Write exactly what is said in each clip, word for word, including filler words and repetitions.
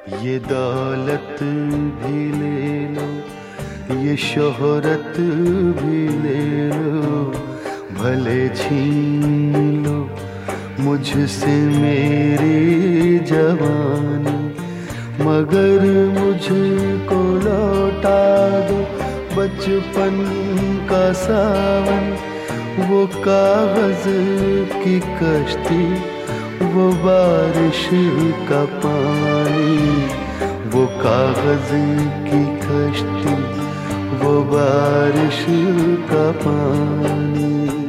ये दौलत भी ले लो, ये शोहरत भी ले लो, भले छीन लो मुझसे मेरी जवानी, मगर मुझको लौटा दो बचपन का सावन। वो कागज की कश्ती, वो बारिश का पानी, वो कागज की कश्ती, वो बारिश का पानी।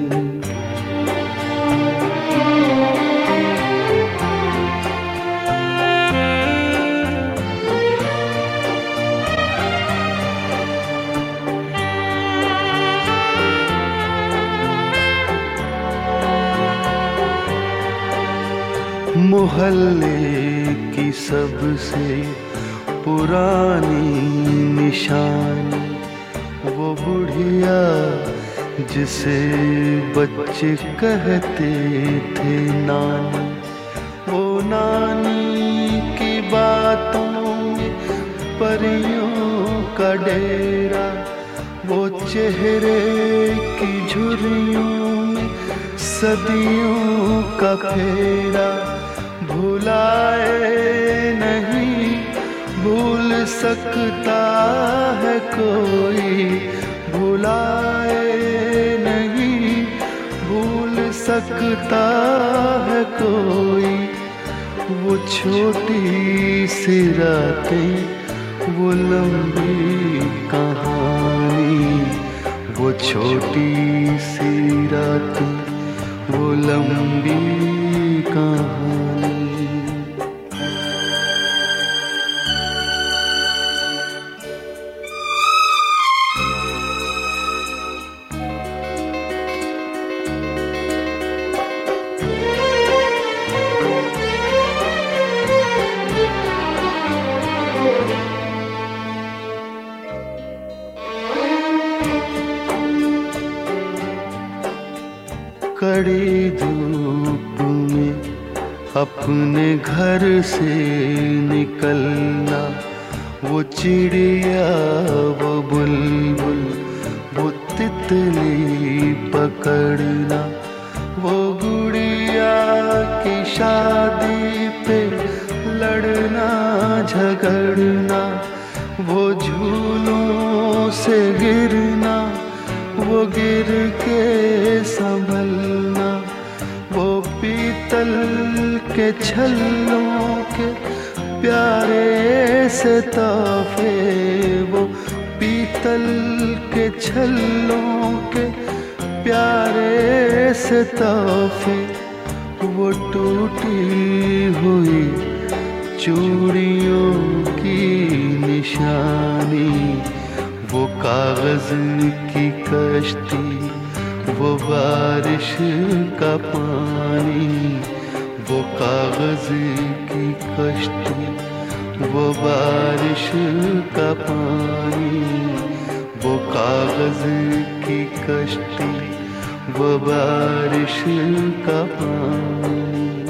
मोहल्ले की सबसे पुरानी निशानी, वो बुढ़िया जिसे बच्चे कहते थे नानी, वो नानी की बातों में परियों का डेरा, वो चेहरे की झुर्रियों में सदियों का फेरा। भुलाए नहीं भूल सकता है कोई, भुलाए नहीं भूल सकता है कोई। वो छोटी सी रातें, वो लंबी कहानी, वो छोटी सी रातें, वो लंबी कहानी। कड़ी धूप में अपने घर से निकलना, वो चिड़िया, वो बुलबुल, वो तितली पकड़ना, वो गुड़िया की शादी पे लड़ना झगड़ना, वो झूलों से गिरना, वो गिर के संभलना, वो पीतल के छल्लों के प्यारे से तोहफे, वो पीतल के छल्लों के प्यारे से तोहफे। वो टूटी हुई चूड़ियों की निशानी, वो कागज की कश्ती, वो बारिश का पानी, वो कागज की कश्ती, वो बारिश का पानी, वो कागज की कश्ती, वो बारिश का पानी।